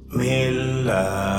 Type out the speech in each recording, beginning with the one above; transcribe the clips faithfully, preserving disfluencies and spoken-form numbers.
Milde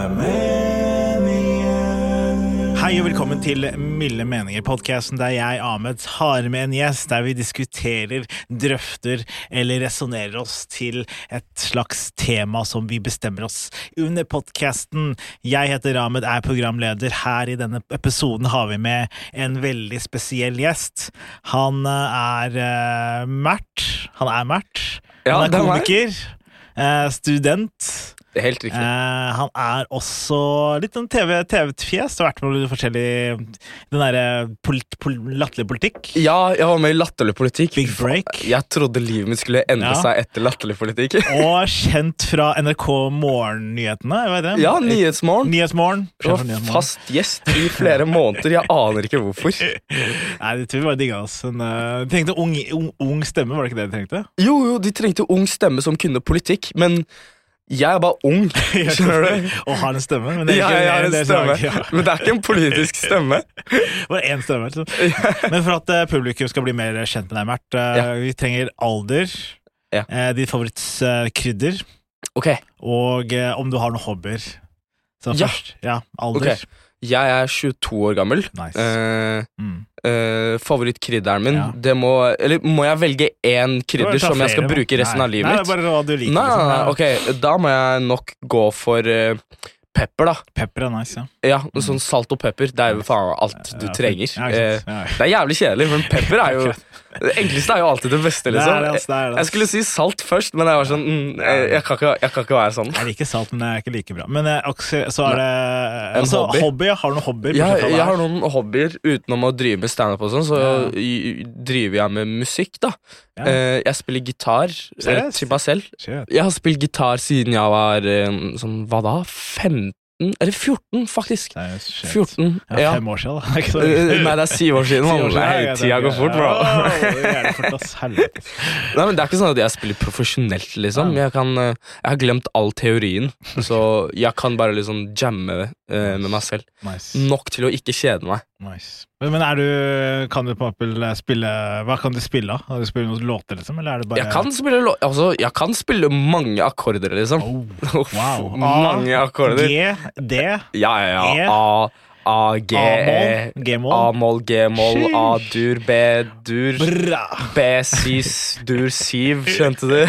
meninger. Hei og velkommen til Milde meninger, podcasten der jeg, Ahmed, har med en gjest der vi diskuterer, drøfter eller resonerer oss til et slags tema som vi bestemmer oss under podcasten. Jeg heter Ahmed, er programleder. Her i denne episoden har vi med en veldig spesiell gjest. Han er uh, Mert. Han er Mert. Ja, han er komiker, uh, student. Det er helt riktig. Uh, han er også litt sånn T V, T V-fjes. Det har vært med litt forskjellig den der polit, pol, latterlig politikk. Ja, jeg var med i latterlig politikk. Big break. Jeg trodde livet mitt skulle endre Ja. seg etter latterlig politikk. Og kjent fra N R K Morgennyhetene. Jeg vet det. Ja, Nyhetsmorgen. Nyhetsmorgen. Jeg var fast gjest i flere måneder. Jeg aner ikke hvorfor. Nei, det tror vi bare digget oss. En, uh, de trengte ung, ung, ung stemme, var det ikke det de trengte? Jo, jo, de trengte ung stemme som kunne politikk, men jeg er bare ung, skjønner du? Og har en stemme. Men det er Ja, ikke, jeg har en det er stemme, sak, ja. men det er ikke en politisk stemme. Bare én stemme, altså. Men for at uh, publikum skal bli mer kjent med deg, Mert, uh, Ja. vi trenger alder, Ja. uh, ditt favorittskrydder, Ok, og uh, om du har noen hobbyer. Så Ja. først, ja, alder. Ok. jeg er tjueto år gammel. Nice. Eh, Mm. eh, Favorittkrydderen min, Ja. det må, eller må jeg velge én krydder Du kan ta som jeg skal flere, da. bruke resten Nei. av livet Nei, mitt? det er bare hva du liker. Nei, nei, liksom. nei, Ja. ok, da må jeg nok gå for eh, pepper, da. Pepper er nice, ja. Ja, sånn salt og pepper, det er jo faen alt du Ja, trenger. ja, Eh, ikke sant. Ja, ja. Det er jævlig kjedelig, men pepper er jo det enkleste er jo alltid det beste, Det liksom. er det, altså, det er det, Jeg skulle si salt først, men jeg var sånn mm, jeg, jeg, kan ikke, jeg kan ikke være sånn. Jeg liker salt, men det er ikke like bra. Men eh, også, så er det En altså, hobby. hobby. Har du noen hobbyer? Jeg, bortsett fra det jeg her? har noen hobbyer utenom å drive med stand-up og sånn, så Ja. i- driver jeg med musikk, da. Ja. Eh, jeg spiller gitar eh, Seriøst? til meg selv. Shit. Jeg har spilt gitar siden jeg var eh, sånn, hva da? femten? Eller fjorten, faktisk. Seriøst, shit. fjorten, Ja, ja. fem år siden, da. Det er ikke så Eh, Nei, det er syv år siden. Syv år man. siden, Nei, ja, tida går fort, bro. Åh, det er fort, ass. Helvete. Nei, men Det er ikke sånn at jeg spiller profesjonelt, liksom. Ja. Jeg, kan, eh, jeg har glemt all teorien, så jeg kan bare liksom jamme eh, med meg selv. Nice. Nok til å ikke kjede meg. Nice. Men, men er du Kan du på eksempel spille Hva kan du spille, da? Har du spille noen låter, liksom? Eller er det bare Jeg kan spille, lå- altså, jeg kan spille mange akkorder, liksom. Oh, Uff, wow. Mange akkorder. G, D, Ja, ja, E. ja. A, A, G, E. A-moll, G-moll. A-moll, G-moll, Sheesh. A-dur, B-dur, Bra. B-sis, dur, siv. Skjønte du?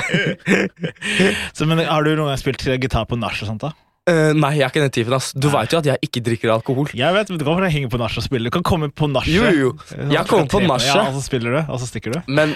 Så, men har du noen gang spilt gitar på nach og sånt, da? Eh, nei, jeg er ikke den typen, ass. Du vet jo at jeg ikke drikker alkohol. Jeg vet, men du kan bare henge på nach og spille. Du kan komme på nachet. Jo, jo. Jeg kommer på nachet. Ja, og så spiller du, og så stikker du. Men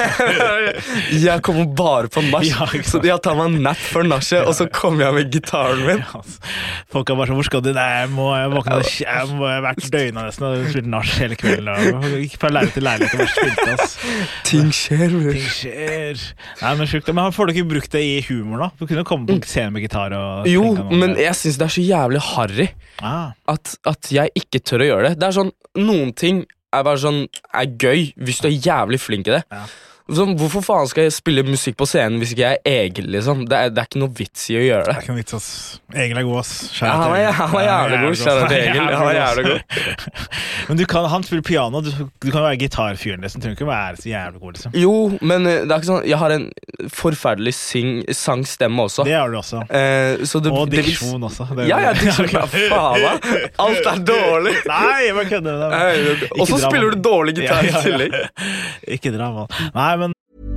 jeg kommer bare på nach, Ja, ikke så sant. jeg tar meg en napp før nachet, og så kommer jeg med gitaren min. Ja, altså. Folk er bare sånn, hvor skal du? Nei, jeg må jeg våkne Jeg må jeg har vært døgnet nesten og spilt nach hele kvelden. Og gikk fra leilighet til leilighet og bare spilte, ass. Ting skjer, bror. Ting skjer. Nei, men sjukt. Men får du ikke brukt det i humor, da? Du kunne komme på scenen med gitar og Jo, tenke noe. men jeg synes det er så jævlig harry ah. at, at jeg ikke tør å gjøre det. Det er sånn, noen ting er bare sånn er gøy hvis du er jævlig flink i det. Ja. Sånn, hvorfor faen skal jeg spille musikk på scenen hvis ikke jeg er Egil, liksom? Det er, det er ikke noe vits i å gjøre Det det. er ikke noe vits, ass. Egil er god, ass. Ja, han er, han er jævlig god, kjære til Egil. Han er jævlig god. Men du kan, han spiller piano. Du, du kan være gitarfyren, liksom. Du trenger ikke være så jævlig god, liksom. Jo, men eh, det er ikke sånn, jeg har en forferdelig sing, sangstemme også. Det har du også. Eh, så det, Og det vil- diksjon også. Det, Ja, ja, diksjon. Ja, faen, da. Alt er dårlig. Nei, jeg bare kødder med deg. Og så spiller du dårlig gitar i tillegg. Ikke dra, mann. Nei, men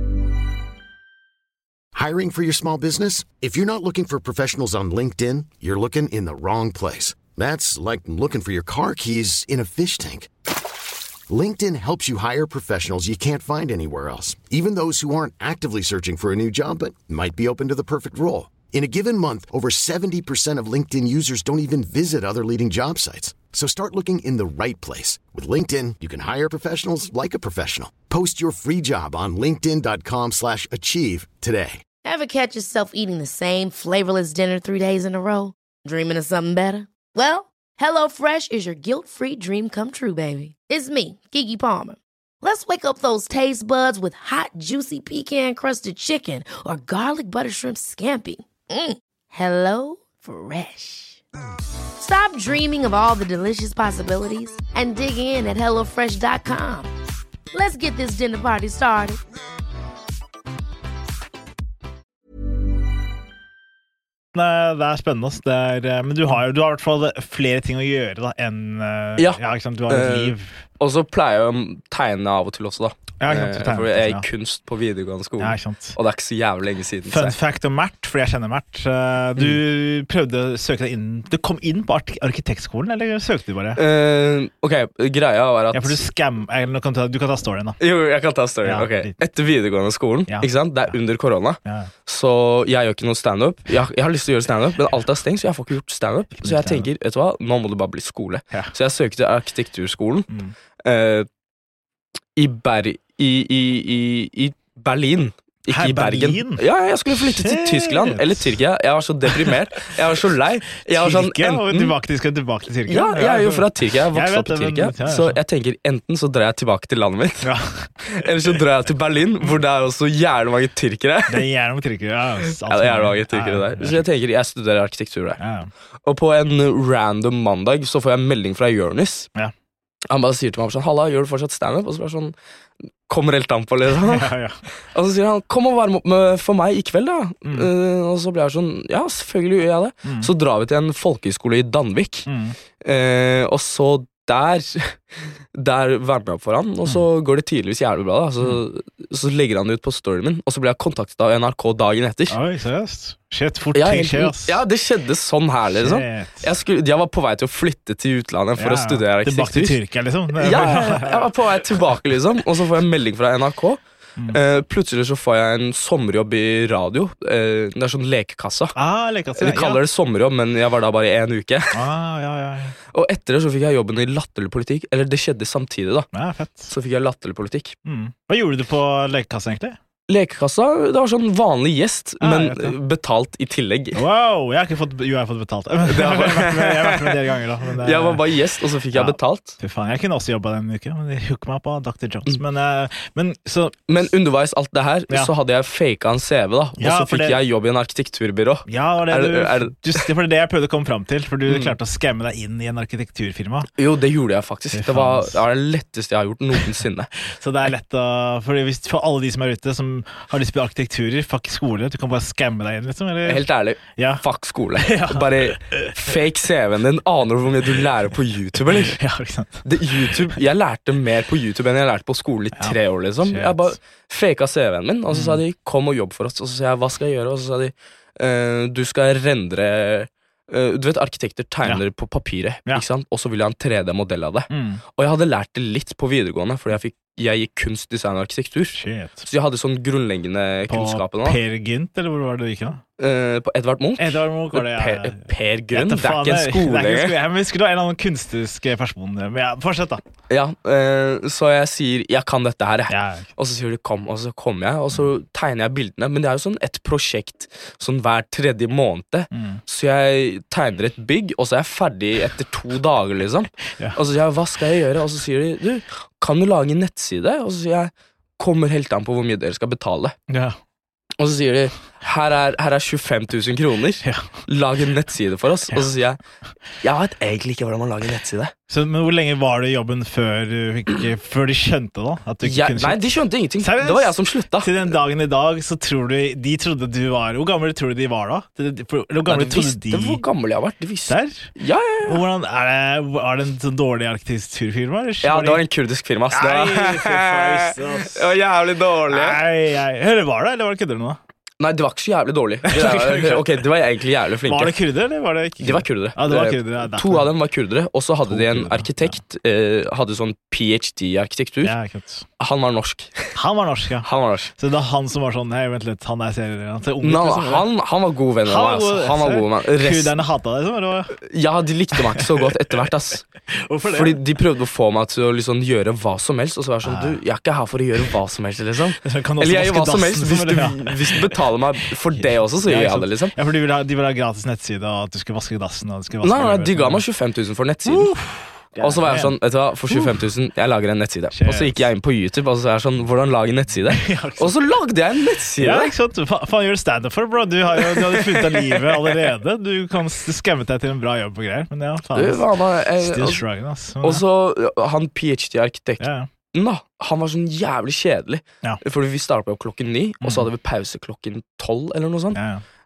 Hiring for your small business? If you're not looking for professionals on LinkedIn, you're looking in the wrong place. That's like looking for your car keys in a fish tank. LinkedIn helps you hire professionals you can't find anywhere else, even those who aren't actively searching for a new job but might be open to the perfect role. In a given month, over seventy percent of LinkedIn users don't even visit other leading job sites. So start looking in the right place. With LinkedIn, you can hire professionals like a professional. Post your free job on linkedin.com slash achieve today. Ever catch yourself eating the same flavorless dinner three days in a row? Dreaming of something better? Well, HelloFresh is your guilt-free dream come true, baby. It's me, Keke Palmer. Let's wake up those taste buds with hot, juicy pecan-crusted chicken or garlic butter shrimp scampi. Mm. Hello Fresh. Stop dreaming of all the delicious possibilities and dig in at hello fresh dot com. Let's get this dinner party started. nei, det er spennende. Det er, men du har jo du har i hvert fall flere ting å gjøre da, enn ja. ja, ikke sant? Du har et uh, liv. Og så pleier jeg å tegne av og til også, da. Ja, ikke sant, eh, tegnet, for jeg er i ja. kunst på videregående skole. Ja, ikke sant. Og det er ikke så jævlig lenge siden. Fun så. fact om Mert, fordi jeg kjenner Mert. Du mm. prøvde å søke deg inn Du kom inn på arkitektskolen, eller søkte du bare? Uh, ok, greia var at Ja, for du scam Du kan ta, du kan ta storyen, da. Jo, jeg kan ta storyen. Ja, ok. Etter videregående skolen, ja. ikke sant? Det er under korona. Ja. Så jeg gjør ikke noe stand-up. Jeg, jeg har lyst til å gjøre stand-up, men alt er stengt, så jeg får ikke gjort stand-up. Så jeg tenker, vet du hva, nå må det bare bli skole. Ja. Så jeg søkte arkitekturskolen. Mm. Uh, I, Ber i, i, i, i Berlin. Ikke Her, i Bergen. Berlin? Ja, jeg skulle flytte Shit. til Tyskland eller Tyrkia. Jeg var så deprimert. Jeg var så lei. Jeg var sånn, Tyrkia? enten, tilbake, til, skal tilbake til Tyrkia? Ja, jeg er jo fra Tyrkia. Jeg vokste opp i Tyrkia. Men, ja, så jeg tenker enten så drar jeg tilbake til landet mitt, ja. eller så drar jeg til Berlin, hvor det er også jævlig mange tyrkere. Det er jævlig mange tyrkere, ja. Ja, det er jævlig mange tyrkere der. Så jeg tenker, jeg studerer arkitektur der. Ja. Og på en random mandag så får jeg en melding fra Jonis. Ja. Han bare sier til meg sånn, Halla, gjør du fortsatt stand-up? Og så bare sånn, kommer helt an på, liksom. Ja, ja. Og så sier han, kom og varm opp med for meg i kveld, da. Mm. Uh, og så blir jeg sånn, ja, selvfølgelig gjør jeg det. Mm. Så drar vi til en folkehøyskole i Danvik. Mm. Uh, og så der, der varmer jeg opp for han, og så mm. går det tydeligvis jævlig bra, da. Så, mm. så legger han det ut på storyen min, og så blir jeg kontaktet av N R K dagen etter. Oi, seriøst? Shit, fort ja, ting skjer, ass. Ja, det skjedde sånn her, liksom. Jeg, skulle, jeg var på vei til å flytte til utlandet for ja, å studere arkitektur. Tilbake til Tyrkia, liksom? Ja, jeg var på vei tilbake, liksom. Og så får jeg en melding fra N R K. Mm. Uh, plutselig så får jeg en sommerjobb i radio. uh, Det er sånn lekekassa. ah, lekekassa De kaller ja. det sommerjobb, men jeg var da bare i en uke. ah, ja, ja, ja. Og etter det så fikk jeg jobben i latterlig politikk. Eller det skjedde samtidig da ja, fett. Så fikk jeg latterlig politikk. mm. Hva gjorde du på lekekassa egentlig? Lekekassa, det var sånn vanlig gjest, ah, men betalt i tillegg. Wow, jeg har ikke fått, jo, jeg har fått betalt. Jeg har vært med, jeg har vært med dere ganger da, men det, jeg var bare gjest, og så fikk ja, jeg betalt. Fy faen, jeg kunne også jobbet den uke, men de hooket meg på doktor Jones. Men, men, så, men underveis alt det her, ja. så hadde jeg faket en C V da, og ja, så fikk det, jeg jobb i en arkitekturbyrå. Ja, det, er, du, er, er, just, det var det jeg prøvde å komme frem til, for du mm. klarte å skamme deg inn i en arkitekturfirma. Jo, det gjorde jeg faktisk. Det var, det var det letteste jeg har gjort noensinne. Så det er lett å, for, hvis, for alle de som er ute, som har lyst på arkitekturer, fuck skole, du kan bare skamme deg inn liksom, eller? Helt ærlig, ja. fuck skole. Ja. Bare fake C V-en din. Aner du hvor mye du lærer på YouTube, eller? Ja, ikke sant. Det, YouTube, jeg lærte mer på YouTube enn jeg lærte på skolen i tre ja. år, liksom. Shit. Jeg bare faka C V-en min, og så mm. sa de, kom og jobb for oss. Og så sa jeg, hva skal jeg gjøre? Og så sa de, uh, du skal rendre uh, du vet, arkitekter tegner ja. på papiret, ja. ikke sant? Og så vil jeg ha en tre D-modell av det. Mm. Og jeg hadde lært det litt på videregående, fordi jeg fikk jeg gikk kunst, design og arkitektur. Shit. Så jeg hadde sånn grunnleggende kunnskapen. På Per Gynt, eller hvor var det du gikk da? Uh, på Edvard Munch. Edvard Munch var det, ja. Per, per Grønn, det er ikke en skole. Det er ikke en skole. Jeg husker du var en annen kunstnerisk person. Men ja, fortsett da. Ja, uh, så jeg sier, jeg kan dette her. Ja. Og så sier de, kom, og så kommer jeg, og så tegner jeg bildene. Men det er jo sånn et prosjekt sånn hver tredje måned. Mm. Så jeg tegner et bygg, og så er jeg ferdig etter to dager, liksom. Ja. Og så sier jeg, hva skal jeg gjøre? Og så sier de, du, kan du lage en nettside? Og så sier jeg, kommer helt an på hvor mye dere skal betale. Ja. Og så sier de, her er, her er tjuefem tusen kroner, ja. lag en nettside for oss. Ja. Og så sier jeg, jeg vet egentlig ikke hvordan man lager en nettside. Så, men hvor lenge var det i jobben før, før de skjønte da? At du ikke ja, kunne nei, de skjønte ingenting. Seriøst? Det var jeg som slutta. Til den dagen i dag, så tror du, de trodde du var, hvor gamle tror du de var da? Hvor gamle nei, de visste de... hvor gamle jeg har vært, de visste. Der? Ja, ja, ja. Hvordan, er, det, er det en sånn dårlig arkitekturfirma? Ja, det var en kurdisk firma. Nei, det var jævlig dårlig. Nei, nei. Eller var det, eller var det kødder nå? Nei, det var ikke så jævlig dårlig. Det var, ok, det var egentlig jævlig flinke. Var det kurdere, eller var det ikke? De var kurdere. Ja, det var kurdere. Ja, to av dem var kurdere, og så hadde to de en arkitekt, ja. eh, hadde sånn P H D i arkitektur. Ja, han var norsk. Han var norsk, ja. Han var norsk. Så det er han som var sånn, hei, vent litt, han er serier. Han, no, han, han var god venn med meg, altså. Han var god venn. Kurderne hatet deg, så var det? Ja, de likte meg ikke så godt etter hvert, ass. Hvorfor det? Fordi de prøvde å få meg til å liksom gjøre hva som helst, og så var det sånn, du, jeg er ikke her for å gjøre hva som helst, liksom. Eller jeg gjør hva som helst, hvis du, hvis du betaler meg for det også, så gjør jeg det, liksom. Ja, for de vil ha, de vil ha gratis nettside, og at du skal vaske dassen, og du skal vaske... Nei, nei, de ga meg tjuefem tusen for nettsiden. Uh, og så var jeg sånn, vet du hva, for tjuefem tusen, jeg lager en nettside. Og så gikk jeg inn på YouTube, og så var jeg sånn, hvordan lage en nettside? Og så lagde jeg en nettside. Ja, ikke sant? Hva faen gjør du stand-up for, bro? Du har jo du hadde funnet av livet allerede. Du kan skamme deg til en bra jobb og greier, men ja, faen. Du, hva, man, jeg, still struggling, ass. Og så, han P H D-arkitekt, ja. Nå, han var sånn jævlig kjedelig. Ja. Fordi vi startet på klokken ni, mm. og så hadde vi pause klokken tolv eller noe sånt. Ja, ja.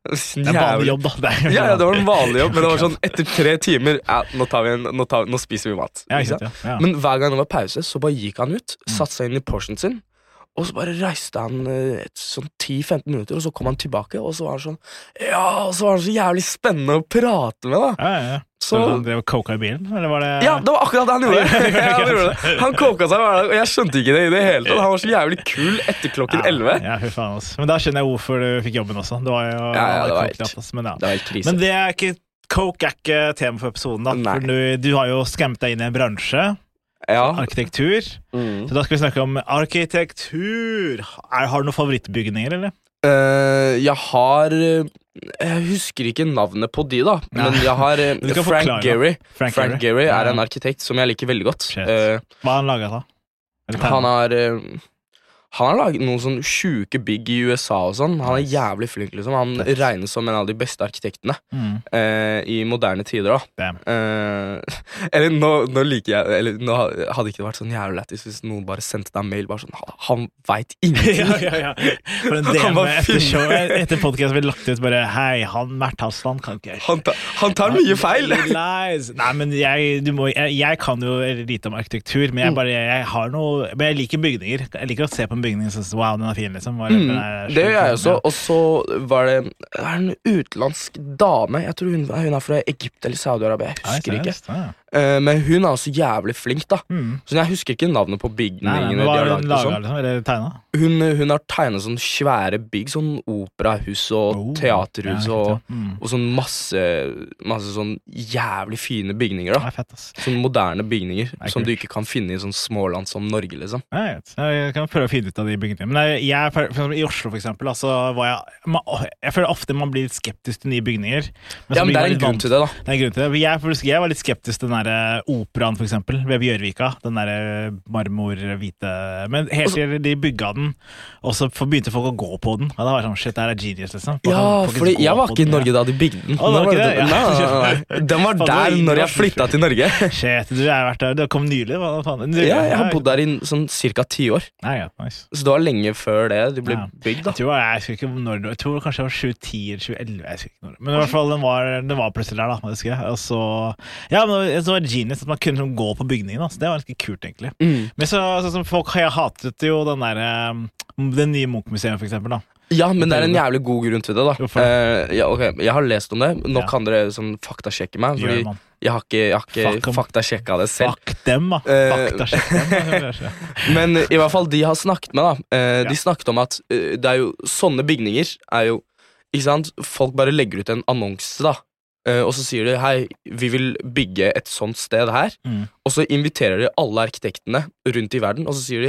Det er vanlig jobb, da. Det er ja, ja, det var en vanlig jobb, men det var sånn etter tre timer ja, nå, tar vi en, nå, tar, nå spiser vi mat. Ja, ikke sant, ja. Ja. Men hver gang det var pause, så bare gikk han ut, satte seg inn i portionen sin, og så bare reiste han et sånn ti til femten minutter, og så kom han tilbake, og så var han sånn ja, og så var han så jævlig spennende å prate med, da. Ja, ja, ja. Så han drev og koka i bilen, eller var det... Ja, det var akkurat det han gjorde. ja, han, gjorde det. Han koka seg hver dag, og jeg skjønte ikke det i det hele tatt. Han var så jævlig kul etter klokken elleve. Ja, ja, faen, altså. Men da skjønner jeg hvorfor du fikk jobben også. Det var jo... Ja, ja, det var helt, altså. men, ja. det var helt krise. Men det er ikke... Coke er ikke tema for episoden, da. For du, du har jo skremt deg inn i en bransje. Ja. Arkitektur. Mm. Så da skal vi snakke om arkitektur. Er, har du noen favorittbygninger, eller? Uh, jeg har Jeg husker ikke navnet på de, da. Ja. Men jeg har uh, Frank forklare, Gehry. Frank, Frank Gehry er ja. en arkitekt som jeg liker veldig godt. Uh, Hva har han laget, da? Han har uh, Han har laget noen sånn sjuke bygg i U S A og sånn. Han er jævlig flink, liksom. Han Fett. regnes som en av de beste arkitektene mm. uh, i moderne tider, da. Uh, eller nå, nå liker jeg Eller nå hadde ikke det vært sånn jævlig lættis hvis noen bare sendte deg mail bare sånn Han vet ingenting. ja, ja, ja. For en D M etter show, etter podcast vi lagt ut bare Hei, han Mert Hasland kan ikke Han, ta, han tar mye feil. Nei, men jeg, du må, jeg, jeg kan jo lite om arkitektur, men jeg bare jeg har noe Men jeg liker bygninger. Jeg liker å se på en bygning og synes, wow, den er fin, liksom. Mm, det gjør jeg også. Og så var det en utenlandsk dame. Jeg tror hun, hun er fra Egypt eller Saudi-Arabia. Jeg husker ikke. Ja. Uh, men hun er også jævlig flink, da. Mm. Så jeg husker ikke navnet på bygningene. Nei, nei, hva har hun laget, liksom? Eller tegnet? Hun, hun har tegnet sånn svære bygg, sånn operahus og oh, teaterhus ja, og, mm. og sånn masse, masse sånn jævlig fine bygninger, da. Fett, sånn moderne bygninger som du ikke kan finne i sånn småland som Norge, liksom. Jeg, jeg kan prøve å finne ut av de bygningene. Men jeg, jeg, for eksempel, i Oslo, for eksempel, altså, var jeg, man, jeg føler ofte man blir litt skeptisk til nye bygninger. Men ja, men det er en grunn til det, da. Det er en grunn til det. Jeg, jeg var litt skeptisk til den der operaen, for eksempel, ved Bjørvika. Den der marmor-hvite Men helt til de bygga den, og så begynte folk å gå på den. Og da var det sånn, shit, det er genius, liksom. Ja, fordi jeg var ikke i Norge da de bygde den. Å, det var ikke det? Ja. Nei, nei, nei. Den var der når jeg flyttet til Norge. Shit, du har vært der. Du kom nylig, hva faen? Du, ja, jeg har bodd der i sånn cirka ti år. Nei, ja, nice. Så det var lenge før det de ble ja. bygd, da. Jeg tror, jeg, jeg, ikke når, jeg tror kanskje det var tjue ti eller tjue elleve, jeg husker ikke når. Men i hvert fall, den var, den var plutselig der, da, husker jeg. Og så, ja, men det var genius at man kunne gå på bygningen, da. Så det var ganske kult, egentlig. Mm. Men så, så, så folk har hatet jo den der, den nye Munch-museet, for eksempel, da. Ja, men det er en jævlig god grunn til det, da. Uh, ja, ok, jeg har lest om det. Nå ja. kan dere sånn faktasjekke meg, fordi ja, jeg har ikke, jeg har ikke faktasjekket det selv. Fuck dem, da. Uh, faktasjekke dem. Men i hvert fall, de har snakket med, da. Uh, ja. De snakket om at uh, det er jo, sånne bygninger er jo, ikke sant, folk bare legger ut en annonse, da. Uh, og så sier de, hei, vi vil bygge et sånt sted her. Mm. Og så inviterer de alle arkitektene rundt i verden, og så sier de,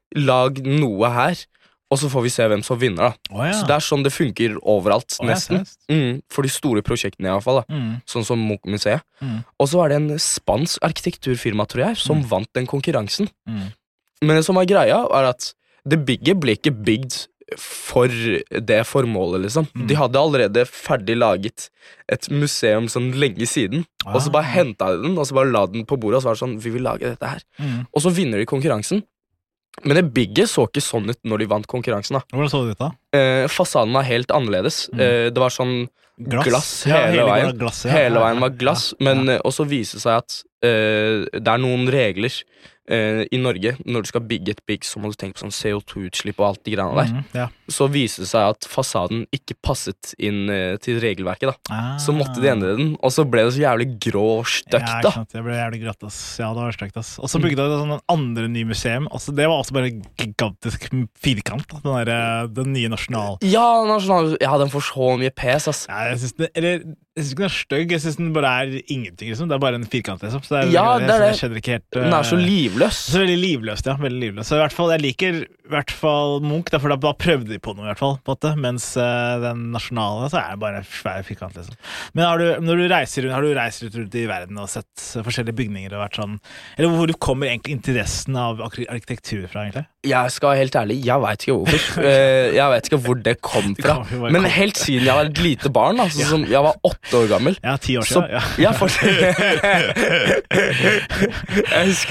lag noe her, og så får vi se hvem som vinner, da. Oh, ja. Så det er sånn det funker overalt, oh, nesten. Ja, mm, for de store prosjektene i hvert fall, da. Mm. Sånn som Munch-museet. Mm. Og så var det en spansk arkitekturfirma, tror jeg, som mm. vant den konkurransen. Mm. Men det som var greia, er at det bygget ble ikke bygd for det formålet, liksom. Mm. De hadde allerede ferdig laget et museum sånn lenge siden, ah. og så bare hentet de den, og så bare la den på bordet, og så var det sånn, vi vil lage dette her. Mm. Og så vinner de konkurransen. Men det bygget så ikke sånn ut når de vant konkurransen, da. Hvordan så det ut, da? Eh, fasaden var helt annerledes. Mm. Eh, det var sånn glass, glass hele, ja, hele veien. Glass, ja. Hele veien var glass, ja, ja. Men eh, også viser det seg at eh, det er noen regler eh, i Norge. Når du skal bygge et bygg, så må du tenke på sånn C O to-utslipp og alt de greiene der. Mm, ja. Så viser det seg at fasaden ikke passet inn eh, til regelverket, da. Ah. Så måtte de endre den, og så ble det så jævlig grå og støkt, ja, da. Det ble jævlig grått, ass. Ja, det var støkt, ass. Og så bygde de sånn en andre ny museum. Altså, det var også bare en gigantisk firkant, da. Den, der, den nye nasjonal... Ja, nasjonal... Ja, den får så mye pes, ass. Ja, jeg synes det... Eller... Jeg synes ikke den er støgg, jeg synes den bare er ingenting, liksom. Det er bare en firkant, liksom. Så det er, ja, det er det. Jeg ikke helt, uh, den er så livløs. Så veldig livløst, ja. Veldig livløs. Så i hvert fall, jeg liker i hvert fall Munch, derfor da, da prøvde de på noe, i hvert fall, på det. Mens uh, den nasjonale, så er det bare en svær firkant, liksom. Men har du, når du reiser rundt, har du reist rundt i verden og sett forskjellige bygninger og vært sånn, eller hvor du kommer egentlig interessen av arkitektur fra, egentlig? Jeg skal være helt ærlig, jeg vet ikke hvorfor. Jeg vet ikke hvor det kom fra. Det Men helt siden jeg var et lite barn, altså, ja. som jeg var åtte år gammel. Ja, ti år siden. Så, ja. Jeg, jeg husker det så godt.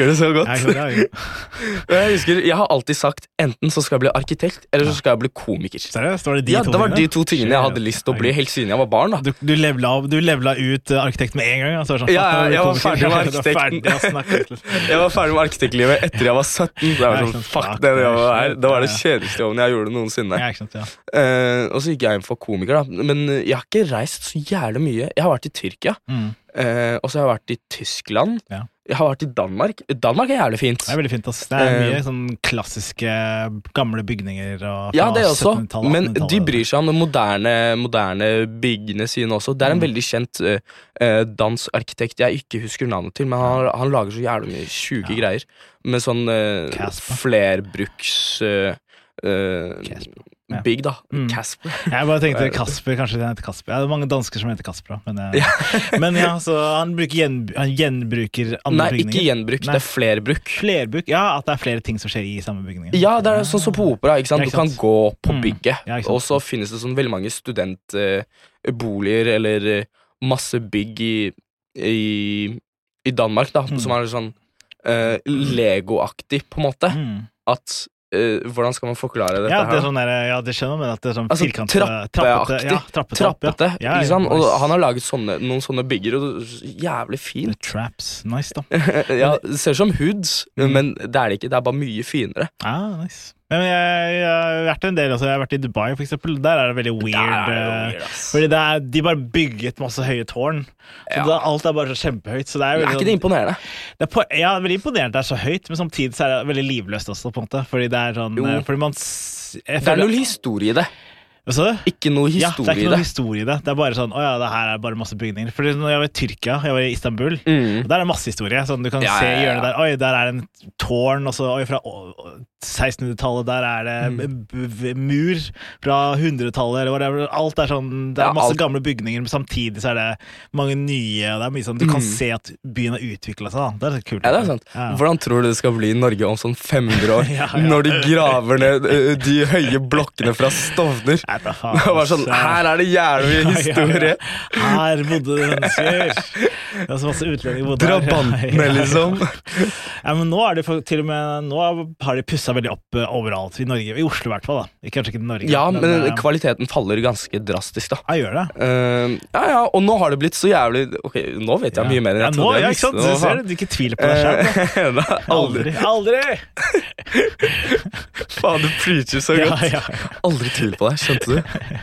Jeg husker, jeg har alltid sagt enten så skal jeg bli arkitekt, eller så skal jeg bli komiker. Seriøst? Var det de ja, to det var tingene? de to tingene jeg hadde lyst til å bli helt siden jeg var barn. Da. Du, du, levela, du levela ut arkitekt med en gang? Altså, sånn, ja, jeg, jeg var ferdig med arkitekt. Jeg var ferdig med arkitektlivet etter jeg var sytten. Det var sånn, fuck det, det var her. Det var det kjedeligste jobben jeg gjorde noensinne. Ja, sant, ja. uh, Og så gikk jeg inn for komiker, da. Men jeg har ikke reist så jævlig mye. Jeg har vært i Tyrkia, mm. uh, og så har jeg vært i Tyskland. Ja. Jeg har vært i Danmark. Danmark er jævlig fint. Det er veldig fint, ass. Det er mye uh, sånn klassiske gamle bygninger og ja, det også, men de bryr seg om de moderne, moderne byggene sine også. Det er en mm. veldig kjent uh, dansk arkitekt jeg ikke husker navnet til, men han, han lager så jævlig mye sjuke ja. greier med sånn uh, flerbruks uh, uh, Ja. Big da, mm. Kasper. Jeg bare tenkte Kasper, kanskje det heter Kasper. Ja, det er mange dansker som heter Kasper, men, ja. men ja, så han, bruker gjen, han gjenbruker andre Nei, bygninger. Ikke gjenbruk, Nei. Det er flerbruk. Flerbruk, ja, at det er flere ting som skjer i samme bygninger. Ja, det er sånn som på opera, ikke sant? Du kan gå på bygget, mm. ja, og så finnes det sånn veldig mange studentboliger, uh, eller uh, masse bygg i, i, i Danmark da, mm. som er sånn uh, Lego-aktig på en måte, mm. at Uh, hvordan skal man forklare dette ja, her? Det er sånn der, ja, det skjønner man at det er sånn altså, firkant trappeaktig ja, trappete, trappete ja. Ja, ikke sant? Ja, nice. Og han har laget sånne, noen sånne bygger og det er jævlig fint The traps, nice da ja, det ser ut som hoods mm. men det er det ikke, det er bare mye finere ja, nice men jeg, jeg har vært en del, altså jeg har vært i Dubai for eksempel, der er det veldig weird, det er weird fordi det er, de bare bygget masse høye tårn så ja. det, alt er bare så kjempehøyt så det er, er ikke det imponerende? Det er på, ja, veldig imponerende, det er så høyt men samtidig så er det veldig livløst også på en måte fordi det er sånn, fordi man det er noe historie i det ikke noe historie ja, det er ikke noe historie i det det er bare sånn, åja, det her er bare masse bygninger fordi når jeg var i Tyrkia, jeg var i Istanbul mm. og der er det masse historie, sånn du kan ja, se i hjørnet der, oi, der er en tårn og så, oi, fra sekstenhundretallet der er det mm. mur fra hundretallet eller whatever, alt er sånn det er ja, masse alt. Gamle bygninger, men samtidig så er det mange nye, og det er mye sånn du kan mm. se at byen har utviklet seg, da. Det er litt kult ja, det er sant. Ja. Hvordan tror du det skal bli i Norge om sånn fem hundre år ja, ja. når de graver ned de høye blokkene fra Stovner det var sånn, her er det jævlig historie ja, ja, ja. Her bodde det mennesker det er så masse utlendinger bodde drabantene liksom ja, men nå er det for, til og med nå har de pusset veldig opp uh, overalt i Norge, i Oslo i hvert fall da kanskje ikke i Norge ja, men, men uh, kvaliteten faller ganske drastisk da jeg gjør det uh, ja, ja, og nå har det blitt så jævlig ok, nå vet jeg ja. mye mer enn jeg ja, nå, trodde ja, ikke sant, du ser det, du ikke tviler på deg selv da. aldri aldri faen, du preacher så godt ja, ja, ja. aldri tvil på deg, skjønte du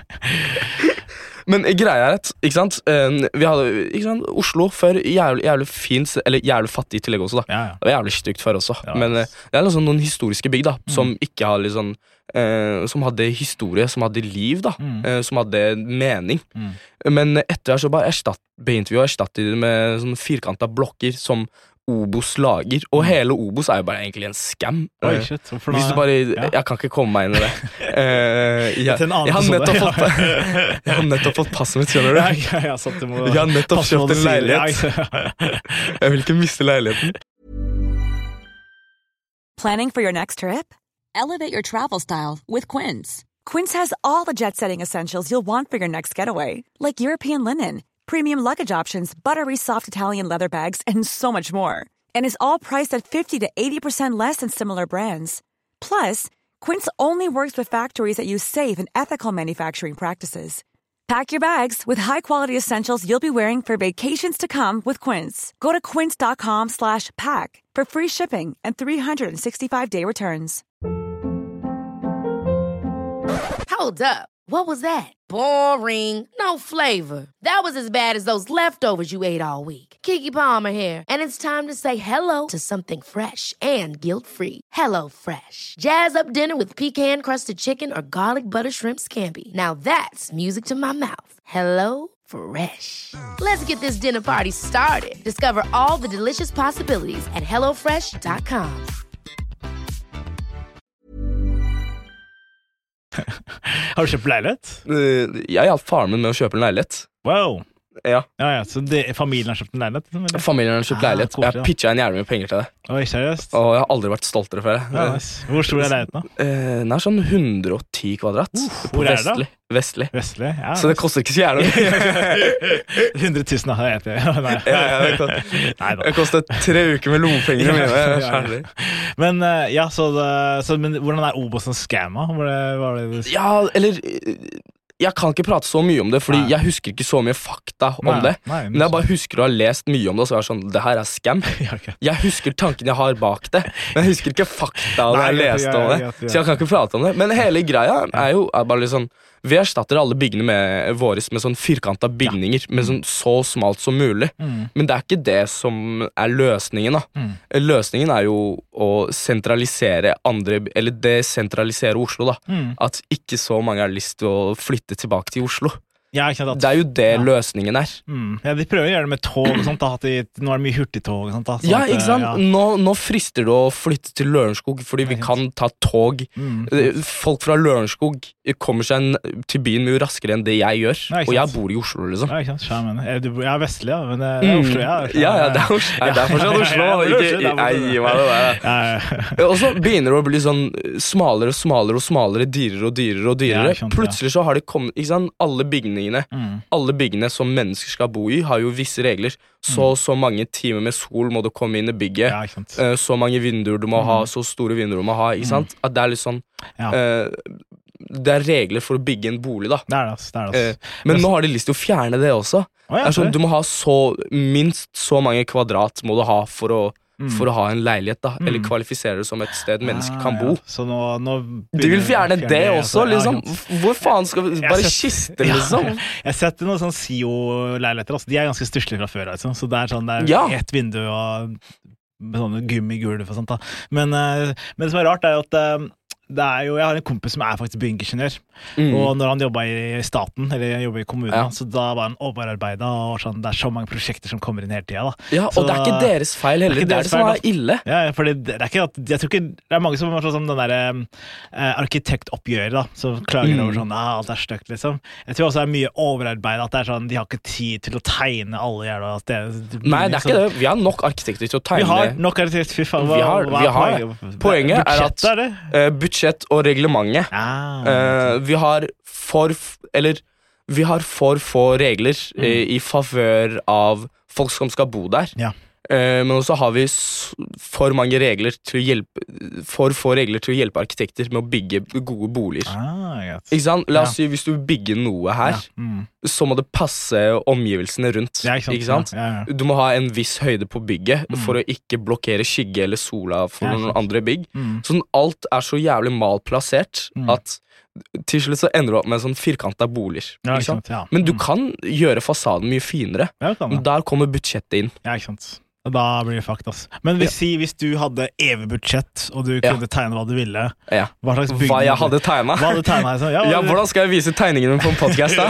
men greia er at, ikke sant, vi hadde, ikke sant, Oslo før jævlig, jævlig fint, eller jævlig fattig i tillegg også da, ja, ja. det var jævlig stygt før også, ja, men det er liksom noen historiske bygg da, mm. som ikke har liksom, eh, som hadde historie, som hadde liv da, mm. eh, som hadde mening, mm. men etter det så bare erstatt, begynte vi å erstatte det med sånne firkantet blokker som Obos lager, og hele Obos er jo bare egentlig en scam. Oi, shit, Hvis du bare, ja. Jeg kan ikke komme meg inn i det. Uh, jeg, jeg, har nettopp fått, jeg har nettopp fått passet mitt, skjønner du? Jeg, jeg, jeg, må, jeg har nettopp kjøpt en leilighet. Jeg vil ikke miste leiligheten. Planning for your next trip? Elevate your travel style with Quince. Quince has all the jet-setting essentials you'll want for your next getaway, like European linen, premium luggage options, buttery soft Italian leather bags, and so much more. And is all priced at fifty to eighty percent less than similar brands. Plus, Quince only works with factories that use safe and ethical manufacturing practices. Pack your bags with high-quality essentials you'll be wearing for vacations to come with Quince. Go to quince.com slash pack for free shipping and three sixty-five day returns. Hold up. What was that? Boring. No flavor. That was as bad as those leftovers you ate all week. Keke Palmer here, and it's time to say hello to something fresh and guilt-free. Hello Fresh. Jazz up dinner with pecan-crusted chicken or garlic butter shrimp scampi. Now that's music to my mouth. Hello Fresh. Let's get this dinner party started. Discover all the delicious possibilities at hello fresh dot com. Har du kjøpt leilighet? Uh, jeg hjalp faren min med å kjøpe en leilighet. Wow. Ja. Ja, ja, så det, familien har kjøpt en leilighet? Eller? Familien har kjøpt leilighet. Ah, jeg pitcha en jævlig mye penger til det. Oi, seriøst? Og jeg har aldri vært stoltere før. Ja, nice. Hvor stor er leiligheten da? Eh, den er sånn hundre og ti kvadrat. Uh, på hvor er det da? Vestlig. Vestlig, ja. Så det koster ikke så gjerne. hundre tusen, da, jeg vet det. Nei. Ja, ja, det koster, det koster tre uker med lompenger mine. Ja, ja. Men, ja, så, det, så men, hvordan er Obos en scamma? Var det, var det... Ja, eller... Jeg kan ikke prate så mye om det, fordi nei. Jeg husker ikke så mye fakta om nei, det. Nei, men jeg bare husker å ha lest mye om det, og så er det sånn, det her er scam. Ja, okay. Jeg husker tanken jeg har bak det, men jeg husker ikke fakta når jeg leste om det. Så jeg kan ikke prate om det. Men hele greia er jo er bare litt sånn, vi erstatter alle byggene med våres med sånn firkanta bygninger, ja. Med sånn så smalt som mulig. Mm. Men det er ikke det som er løsningen da. Mm. Løsningen er jo å sentralisere andre, eller desentralisere Oslo da. Mm. At ikke så mange har lyst til å flytte tilbake til Oslo. Ja, ikke sant, at, det er jo det ja. Løsningen er. Mm. Ja, de prøver å gjøre det med tog og sånt, da, at de, nå er det mye hurtigtog og sånt da, sånn ja, at, ikke sant? Ja. Nå, nå frister det å flytte til Lørenskog, fordi vi kan ta tog. Mm. Folk fra Lørenskog kommer seg til byen mye raskere enn det jeg gjør, ja, og jeg bor i Oslo, liksom. Ja, ikke sant, skjønner, men jeg, jeg er vestlig, ja, men det er Oslo, ja. Mm. Ja, ja, det er Oslo. Ja, det er fortsatt Oslo, ikke, jeg gir meg det der. Ja, ja. Og så begynner det å bli sånn smalere og smalere og smalere, dyrere og dyrere og dyrere. Ja, plutselig så har det kommet, ikke sant, alle bygningene, mm. Alle byggene som mennesker skal bo i har jo visse regler. Så så mange timer med sol må du komme inn i bygget. Ja, så mange vinduer du må mm. ha, så store vinduer du må ha, ikke sant? At det er litt sånn ja. uh, det er regler for å bygge en bolig da. Det er det, det er det. Uh, men nå har de lyst til å fjerne det også. Oh, ja, sånn, du må ha så minst så mange kvadrat må du ha for å Mm. for å ha en leilighet da, mm. eller kvalifisere det som et sted mennesker kan bo. Ja, så nå, nå de vil fjerne det, det også, liksom. Hvor faen skal vi bare kiste, liksom? Ja, jeg har sett noen sånne S I O-leiligheter, altså. De er ganske styrtelige fra før, altså. Så det er sånn, det er ja. Ett vindu og med sånne gummigulv og sånt da. Men, men det som er rart er jo at det er jo, jeg har en kompis som er faktisk byggingeniør, mm. og når han jobbet i staten, eller jeg jobbet i kommunen, ja. Så da var han overarbeidet, og sånn, det er så mange prosjekter som kommer inn hele tiden da. Ja, og så, det er ikke deres feil heller, det er det, det som er ille. Ja, for det, det er ikke at, jeg tror ikke, det er mange som har sånn den der eh, arkitektoppgjøret da, som klager mm. over sånn, ah, alt er støkt liksom. Jeg tror også det er mye overarbeidet, at det er sånn, de har ikke tid til å tegne alle jævla steder. Nei, det er ikke det, vi har nok arkitekter til å tegne. Vi har nok arkitekter, fy faen, hva, vi har, hva vi har. Poenget, poenget er at er det? Uh, budsjett og reglementet. Ah, uh, vi har for eller vi har for få regler mm. uh, i favør av folk som skal bo der. Ja. Uh, men også har vi for mange regler til å hjelpe for få regler til å hjelpe arkitekter med å bygge gode boliger. Ah, yes. Ikke sant? La oss ja. Si hvis du bygger noe her, ja. mm. så må det passe omgivelsene rundt. Ja, ikke sant? Ikke sant? Ja, ja. Du må ha en viss høyde på bygget mm. for å ikke blokkere skygge eller sola for ja, noen andre bygg. Mm. Sånn alt er så jævlig malplassert mm. at til slutt så ender du opp med sånn firkantet boliger. Ja, ikke sant? Ja. Men du mm. kan gjøre fasaden mye finere. Ja, der kommer budsjettet inn. Ja, ikke sant? Da blir det fakt, ass. Men hvis, ja. hvis du hadde evig budsjett, og du kunne ja. Tegne hva du ville, ja. Hva slags bygning? Hva jeg hadde tegnet? Hva hadde tegnet liksom? Ja, ja, hvordan skal jeg vise tegningene på en podcast da?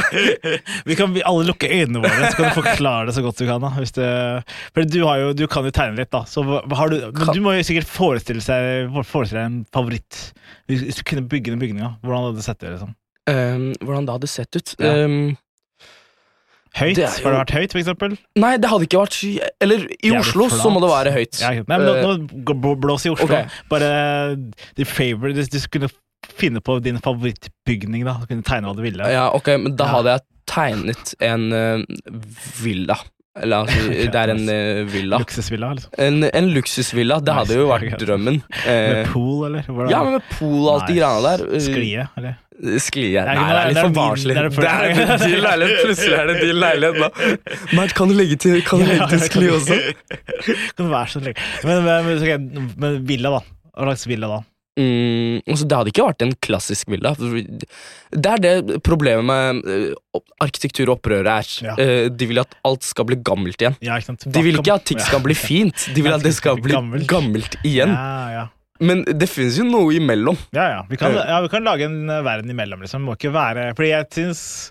Vi kan alle lukke øynene våre, så kan du forklare det så godt du kan da. Hvis du, for du, har jo, du kan jo tegne litt da, så har du, men du må jo sikkert forestille seg forestille deg en favoritt. Hvis du kunne bygge den bygningen, hvordan hadde det sett ut liksom? Um, hvordan det hadde sett ut? Ja. Um, Høyt? Det jo... Har det vært høyt, for eksempel? Nei, det hadde ikke vært Eller i Oslo så må det være høyt. Ja, nei, men nå, nå blås i Oslo. Okay. Bare the favorite, du, du kunne finne på din favorittbygning da. Du kunne tegne hva du ville. Ja, ok, men da ja. Hadde jeg tegnet en uh, villa. Eller altså, det er en uh, villa. Luksusvilla, liksom. En, en luksusvilla, det hadde jo vært drømmen. Med pool, eller? Hvordan? Ja, men med pool og alt de greiene der. Sklie, eller? Sklie, nei, det er litt for barnslig. Det er din leilighet, plutselig er det din leilighet da. Men kan du legge til, kan du legge til sklie også? Kan du være så lenge. Men, men, okay, men villa da, hva slags villa da? Mm, altså det hadde ikke vært en klassisk villa. Det er det problemet med uh, arkitekturopprøret er. Ja. Uh, de vil at alt skal bli gammelt igjen. Ja, de vil ikke at ting skal bli fint. De vil at det skal bli gammelt, gammelt igjen. Ja, ja. Men det finnes jo noe imellom. Ja, ja. Vi kan, ja, vi kan lage en verden imellom, liksom. Må ikke være... Fordi jeg synes...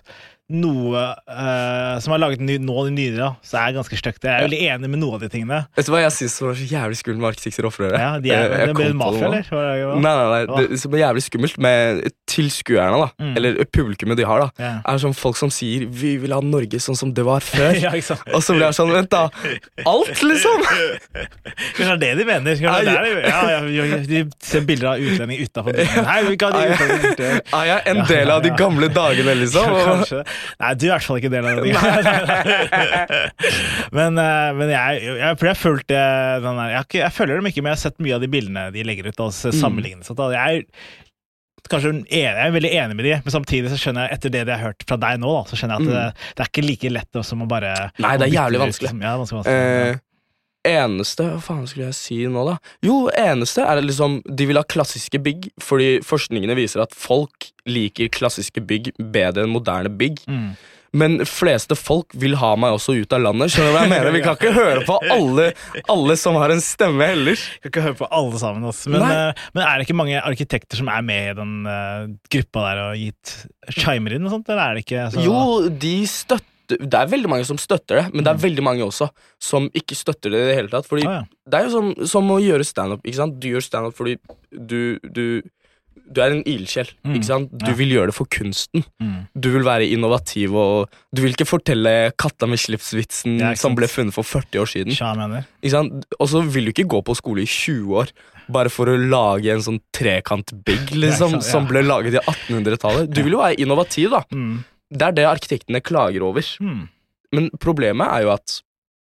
noe uh, som har laget ny, nå nyere, da, så er det ganske støkt. Jeg er veldig enig med noe av de tingene. Vet du hva jeg synes var så jævlig skummelt med arkitekturopprøret? Ja, de er, det blir mafia, eller? Nei, nei, nei. Det, det som er jævlig skummelt med tilskuerne, da, mm. eller publikummet de har, da, yeah. er sånn folk som sier vi vil ha Norge sånn som det var før. Ja, og så blir jeg sånn, vent da, alt liksom! Kanskje det er det de mener. Kanskje det er det. Ja, ja, de ser bilder av utlending utenfor byen. Nei, vi kan ha de utenfor. Er jeg en del av de gamle dagene, liksom? Ja, kanskje. Nei, du er i hvert fall ikke del av det. men, men jeg, jeg, jeg, jeg følte den der, jeg, jeg følger dem ikke, men jeg har sett mye av de bildene de legger ut og sammenlignet. Så jeg er kanskje enig, jeg er veldig enig med de, men samtidig så skjønner jeg, etter det jeg har hørt fra deg nå, da, så skjønner jeg at det, det er ikke like lett som å bare... Nei, det er jævlig vanskelig. Ja, vanskelig, vanskelig. Eh, eneste, hva faen skulle jeg si nå da? Jo, eneste er liksom, de vil ha klassiske bygg, fordi forskningene viser at folk liker klassiske bygg bedre enn moderne bygg. Mm. Men fleste folk vil ha meg også ut av landet. Skjønner du hva jeg mener? Vi kan ikke høre på alle, alle som har en stemme heller. Vi kan ikke høre på alle sammen også. Men, uh, men er det ikke mange arkitekter som er med i den uh, gruppa der og gitt chimer inn og sånt? Eller er det ikke så... Jo, de støtter, det er veldig mange som støtter det, men det er veldig mange også som ikke støtter det i det hele tatt. Fordi ah, ja. Det er jo som, som å gjøre stand-up, ikke sant? Du gjør stand-up fordi du... du Du er en ildsjel, mm. ikke sant? Du ja. Vil gjøre det for kunsten. Mm. Du vil være innovativ, og du vil ikke fortelle katta med slipsvitsen ja, som ble funnet for førti år siden. Ikke sant? Og så vil du ikke gå på skole i tjue år, bare for å lage en sånn trekantbygg, liksom, ja, ja. Som ble laget i attenhundretallet. Du vil jo være innovativ, da. Mm. Det er det arkitektene klager over. Mm. Men problemet er jo at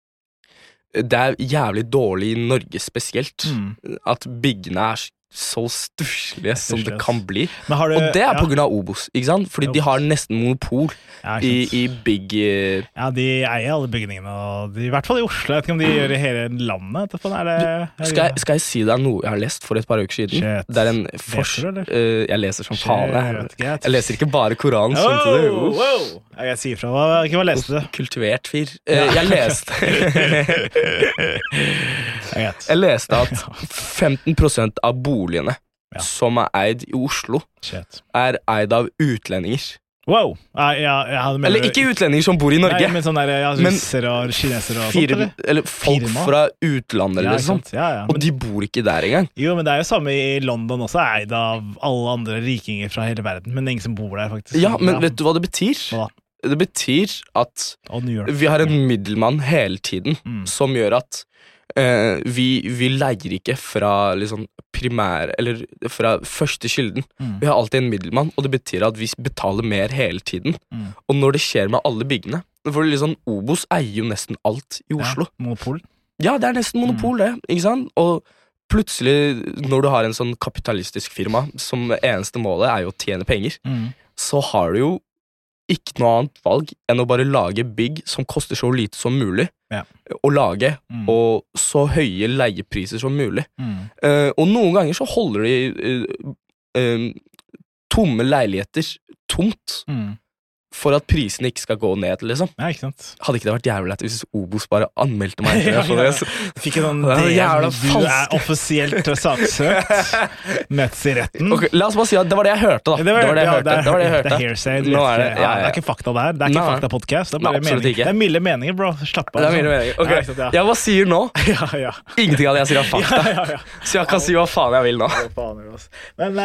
det er jævlig dårlig i Norge spesielt, mm. at byggene er så stusslige som det kan bli. Du, og det er på grunn av Obos, ikke sant? Fordi de har nesten monopol ja, i, i bygg... Ja, de eier alle bygningene, og de, i hvert fall i Oslo. Jeg vet ikke om de gjør i hele landet. Er det, du, skal, jeg, skal jeg si deg noe jeg har lest for et par uker siden? Shit. Det er en fors... Uh, jeg leser som faen. Jeg. jeg leser ikke bare Koranen. Oh, wow. Jeg sier fra. Hva, hva leste du? Kultivert fyr. Uh, jeg leste... jeg leste at femten prosent av boligene ja. Som er eid i Oslo Shit. Er eid av utlendinger. Wow! Ja, ja, jeg hadde eller ikke utlendinger som bor i Norge. Nei, men sånn der, ja, russer og kinesere og fire, sånt, eller? Eller folk Firma. Fra utlandet, ja, liksom. Ja, ja, og men, de bor ikke der engang. Jo, men det er jo samme i London også, eid av alle andre rikinger fra hele verden, men det er ingen som bor der, faktisk. Ja, men vet du hva det betyr? Hva? Det betyr at vi har en middelmann hele tiden, mm. som gjør at Uh, vi, vi leier ikke fra liksom, primær, eller fra første kilden. Mm. Vi har alltid en middelmann, og det betyr at vi betaler mer hele tiden. Mm. Og når det skjer med alle byggene, for liksom, Obos eier jo nesten alt i Oslo. Ja, monopol. Ja, det er nesten monopol, mm. det, ikke sant? Og plutselig, når du har en sånn kapitalistisk firma, som eneste målet er jo å tjene penger, mm. så har du jo ikke noe annet valg enn å bare lage bygg som koster så lite som mulig ja. Å lage, mm. og så høye leiepriser som mulig. Mm. Uh, og noen ganger så holder de uh, uh, tomme leiligheter tomt mm. for at prisene ikke skal gå ned, liksom. Ja, ikke sant. Hadde ikke det vært jævlig lett hvis Obos bare anmeldte meg? ja, ja, ja. Fikk en sånn det jævla du falsk. Er offisielt saksøkt. Møtes i retten. Okay, la oss bare si at det var det jeg hørte, da. Det var det, det, var det jeg ja, hørte. Det er, det var det jeg hørte. Det er hearsay. Det, er det, ja, ja. det er ikke fakta der. Det er ikke fakta-podcast. Det er bare mening. Det er milde meninger, bro. Slapp av. Det er milde meninger. Ok, ja, sant, ja. Jeg bare sier nå. ja, ja. Ingenting av det jeg sier er fakta. ja, ja, ja. Så jeg kan si hva faen jeg vil nå. Men,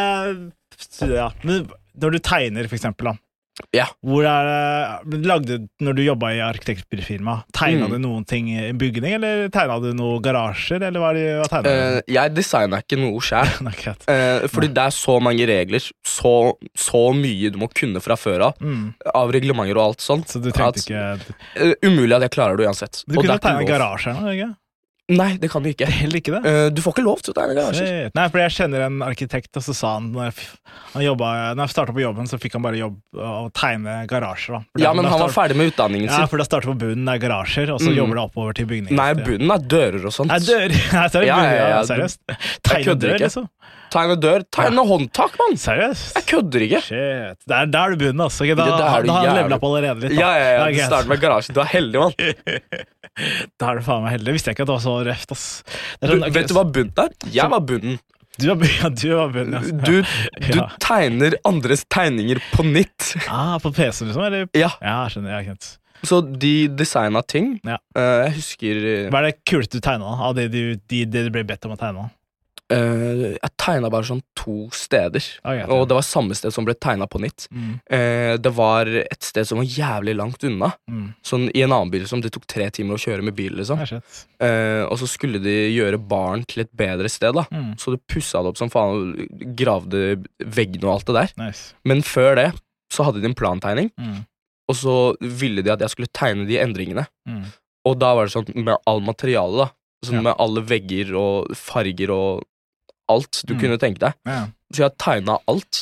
uh, ja. Men når du tegner, for eksempel, da. Ja. Hvor er det, lagde, når du jobbet i arkitektfirma, tegnet mm. du noen ting i bygning, eller tegnet du noen garasjer, eller hva, det, hva tegnet du? Uh, jeg designet ikke noe selv, uh, fordi Nei. Det er så mange regler, så, så mye du må kunne fra før av, mm. av reglementer og alt sånt, så du tenkte ikke... Uh, umulig at jeg klarer det uansett. Du kunne tegne garasjer nå, ikke? Nei, det kan du ikke. Heller ikke det? Uh, du får ikke lov til å tegne garasjer. Nei, for jeg kjenner en arkitekt, og så sa han, når jeg, han jobbet, når jeg startet på jobben, så fikk han bare jobb å tegne garasjer. Da. Ja, men han var ferdig med utdanningen sin. Ja, for da startet på bunnen er garasjer, og så mm. jobber det oppover til bygningen. Nei, bunnen er dører og sånt. Nei, dører? Nei, seriøst? Ja, ja, ja, seriøst. Tegne dør, liksom. Tegne dør, tegne håndtak, mann. Seriøst? Jeg kødder ikke. Shit, der, der er du bunnen, altså. Da, da, da, da har han levelet opp allerede litt. Da. Ja, ja, ja, du starter med garasjen. Du er heldig, mann. Da er du faen meg heldig. Visste jeg ikke at det var så røft, ass. Sånn, du, vet du hva bunnen er? Jeg var bunnen. Du var, ja, du var bunn, ja. Du, du ja. tegner andres tegninger på nytt. Ah, på P C liksom, eller? Ja. Ja, skjønner, jeg kjent. Så de designet ting. Ja. Uh, jeg husker... Hva er det kuleste du tegnet av det du, de, det du ble bedt om å tegne? Uh, jeg tegnet bare sånn to steder, okay, og det var samme sted som ble tegnet på nytt. Mm. Uh, det var et sted som var jævlig langt unna, mm. sånn i en annen bil som det tok tre timer å kjøre med bil, liksom. Uh, og så skulle de gjøre baren til et bedre sted, da. Mm. Så de pusset det opp som faen og gravde veggene og alt det der. Nice. Men før det så hadde de en plantegning, mm. og så ville de at jeg skulle tegne de endringene. Mm. Og da var det sånn med all materiale, da. Sånn ja. med alle vegger og farger og alt du mm. kunne tenke deg. Ja. Så jeg tegnet alt,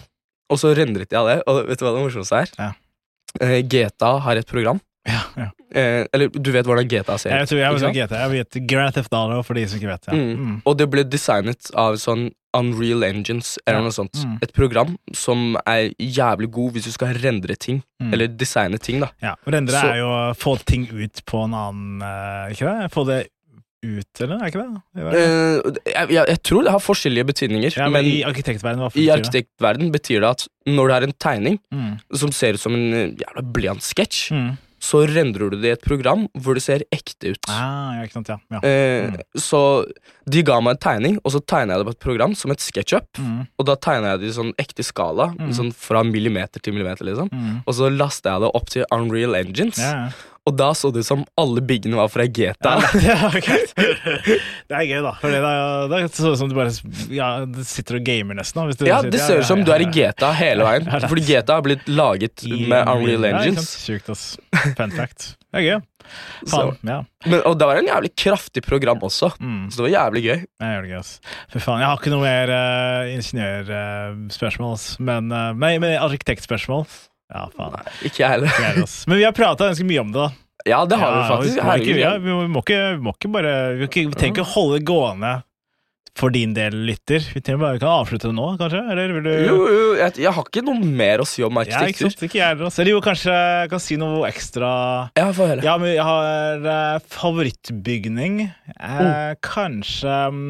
og så rendret jeg det, og vet du hva det morsomste er? Ja. Eh, G T A har et program. Ja, ja. Eh, eller du vet hvordan G T A ser ut? Jeg tror jeg vet G T A. Jeg vet Grand Theft Auto for de som ikke vet. Ja. Mm. Mm. Og det ble designet av sånn Unreal Engines, eller ja. noe sånt. Mm. Et program som er jævlig god hvis du skal rendre ting, mm. eller designe ting, da. Ja, og rendre så, er jo å få ting ut på en annen, uh, ikke det? Få det ut, eller? Er ikke det? det, det. Uh, jeg, jeg, jeg tror det har forskjellige betydninger. Ja, men, men i arkitektverden, hva i arkitektverden betyr det at når det er en tegning mm. som ser ut som en jævla blyantsketsj, mm. så rendrer du det i et program hvor det ser ekte ut. Ah, ja, ikke sant, ja. ja. Uh, mm. Så de ga meg en tegning, og så tegnet jeg det på et program som et SketchUp, mm. og da tegnet jeg det i sånn ekte skala, mm. sånn fra millimeter til millimeter, liksom. Mm. Og så lastet jeg det opp til Unreal Engines. Ja, ja. Og da så det ut som alle byggene var fra G T A. Ja, okay. Det er gøy, da. For det, da så det som du bare ja, sitter og gamer nesten. Da, ja, sitter, det ser ut som ja, ja, ja. du er i G T A hele veien. Fordi G T A har blitt laget I, med Unreal Engines. Ja, sjukt, ass. Fun fact. Det er gøy. Faen, ja. Men, og det var en jævlig kraftig program også, mm. så det var jævlig gøy. Jeg gjør det gøy, ass. For faen, jeg har ikke noe mer uh, ingeniørspørsmål, uh, men, uh, men, men arkitektspørsmål. Ja, faen. Nei, ikke jeg heller. Men vi har pratet ganske mye om det, da. Ja, det har ja, vi faktisk. Vi må, ikke, ja, vi, må, vi, må ikke, vi må ikke bare Vi, ikke, vi trenger ikke holde gående for din del, lytter. Vi trenger bare, vi kan avslutte det nå, kanskje? Eller vil du... Jo, jo, jeg, jeg har ikke noe mer å si om arkitektur. Ja, ikke sant? Ikke jeg også. Eller jo, kanskje jeg kan si noe ekstra. Ja, få høre. Ja, men jeg har uh, favorittbygning. Uh, mm. Kanskje... Um,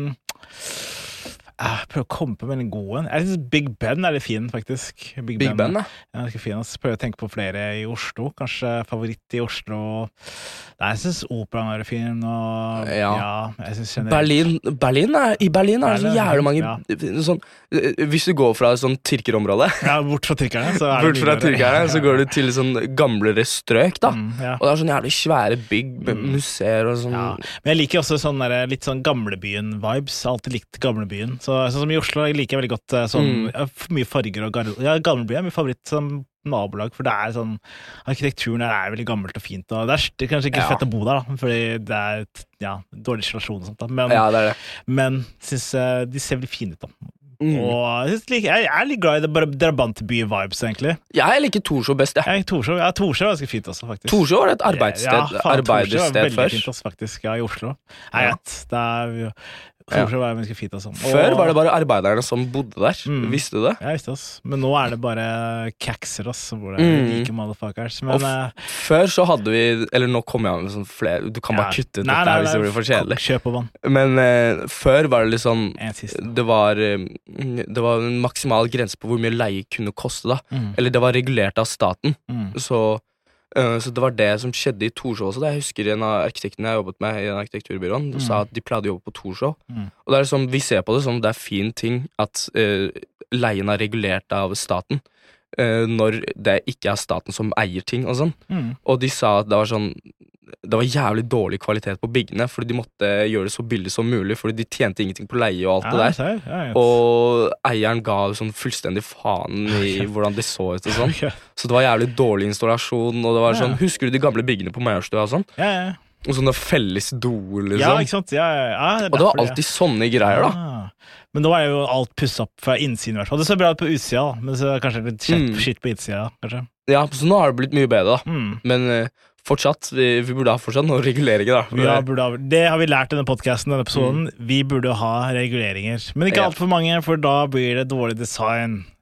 Jeg prøver å komme på en god en. Jeg synes Big Ben er litt fin, faktisk. Big, Big Ben, Ben, ja. Det er fin, altså. Prøver å tenke på flere i Oslo. Kanskje favoritt i Oslo. Nei, jeg synes Operaen er fin. Og, ja. ja jeg synes generelt... Berlin, Berlin er, I Berlin er det så jævlig mange ja. sånn, hvis du går fra sånn tyrkerområde Ja, bort fra tyrkerne så, er bort fra tyrkerne, så går du til sånn gamlere strøk, da. Mm, ja. Og det er sånn jævlig svære bygg, mm. museer og sånn. Ja. Men jeg liker også sånn der, litt sånn gamlebyen-vibes. Alltid likt gamlebyen. Så Så, sånn som i Oslo, jeg liker veldig godt sånn, mm. mye farger og garde. Ja, gamleby er min favoritt som nabolag, for det er sånn, arkitekturen der er veldig gammelt og fint, og det er, det er kanskje ikke ja. fett å bo der, da, fordi det er ja, dårlig isolasjon og sånt, da. Men, ja, det er det. Men synes uh, de ser veldig fine ut, da. Mm. Og jeg, synes, jeg er litt glad i det drabantby-vibes, egentlig. Ja, jeg liker Torshov best, ja. Jeg, Torshov, ja, Torshov er ganske fint også, faktisk. Torshov var et arbeidssted, ja, faen, arbeidersted først. Torshov er veldig fint først. også, faktisk, ja, i Oslo. Jeg ja. vet, det er... Torshov er ganske fint også. Før var det bare arbeiderne som bodde der. Mm. Visste du det? Jeg visste oss. Men nå er det bare kakser oss, hvor det er mm. like motherfuckers. Men, uh, før så hadde vi, eller nå kommer jeg med sånn flere, du kan ja. bare kutte ut nei, dette nei, her hvis det blir for kjedelig. Kjøp på vann. Men uh, før var det liksom, det var, uh, det var en maksimal grense på hvor mye leie kunne koste da. Mm. Eller det var regulert av staten. Mm. Så Uh, så det var det som skjedde i Torshov også. Jeg husker en av arkitektene jeg jobbet med i en arkitekturbyråen mm. sa at de pleide å jobbe på Torshov. Mm. Og det er liksom, vi ser på det som det er fin ting at uh, leien er regulert av staten uh, når det ikke er staten som eier ting og sånn. Mm. Og de sa at det var sånn det var jævlig dårlig kvalitet på byggene, fordi de måtte gjøre det så billig som mulig, fordi de tjente ingenting på leie og alt ja, det der. Jeg, jeg, jeg, og eieren ga sånn fullstendig faen i hvordan de så ut og sånn. Så det var jævlig dårlig installasjon, og det var sånn, husker du de gamle byggene på Majorstua og sånn? Ja, ja. Og sånne felles doer, liksom. Ja, ikke sant? Ja, ja, ja, det og det var alltid sånne greier, da. Ja. Men nå er jo alt pusset opp fra innsiden i hvert fall. Det ser bra ut på utsida, da. Men så kanskje litt shit, mm. shit på innsida, kanskje. Ja, så nå har det blitt mye bedre, da. Mm. Men uh, fortsatt, vi, vi burde ha fortsatt noen reguleringer, da. Ja, burde ha, det har vi lært i denne podcasten, denne episoden. Mm. Vi burde ha reguleringer. Men ikke ja. alt for mange, for da blir det dårlig design.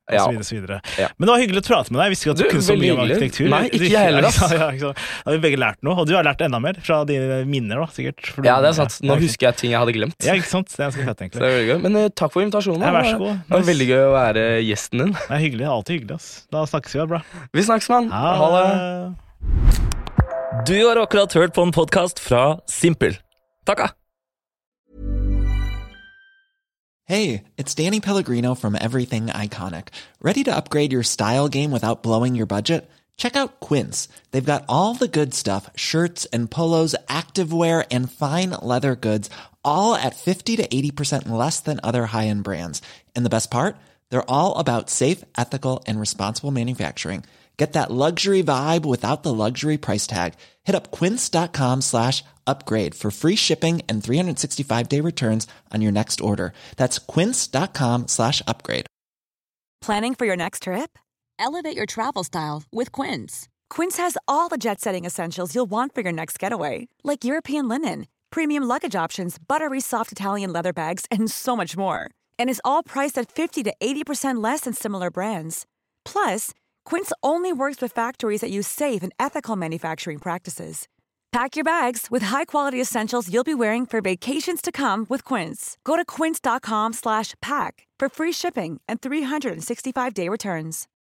og så videre, så videre. Ja. Men det var hyggelig å prate med deg. Jeg visste ikke at du, du kunne så mye om arkitektur. Nei, ikke jeg heller, ass. Ja, ja, da har vi begge lært noe, og du har lært enda mer fra dine minner, da, sikkert. Du, ja, det er sant. Nå husker jeg ting jeg hadde glemt. Ja, ikke sant? Det er ganske fett, egentlig. Så det er veldig gøy. Men uh, takk for invitasjonen. Ja, vær så god. Det var veldig gøy å være gjesten din. Det er hyggelig, alltid hyggelig, ass. Da snakkes vi, bra. Vi snakkes, mann. Ha det. Du har akkurat hørt på en podcast fra Simpel. Takka! Hey, it's Danny Pellegrino from Everything Iconic. Ready to upgrade your style game without blowing your budget? Check out Quince. They've got all the good stuff, shirts and polos, activewear, and fine leather goods, all at fifty to eighty percent less than other high-end brands. And the best part? They're all about safe, ethical, and responsible manufacturing. Get that luxury vibe without the luxury price tag. Hit up quince.com slash upgrade for free shipping and three sixty-five day returns on your next order. That's quince.com slash upgrade. Planning for your next trip? Elevate your travel style with Quince. Quince has all the jet-setting essentials you'll want for your next getaway, like European linen, premium luggage options, buttery soft Italian leather bags, and so much more. And is all priced at fifty to eighty percent less than similar brands. Plus, Quince only works with factories that use safe and ethical manufacturing practices. Pack your bags with high-quality essentials you'll be wearing for vacations to come with Quince. Go to quince.com slash pack for free shipping and three sixty-five day returns.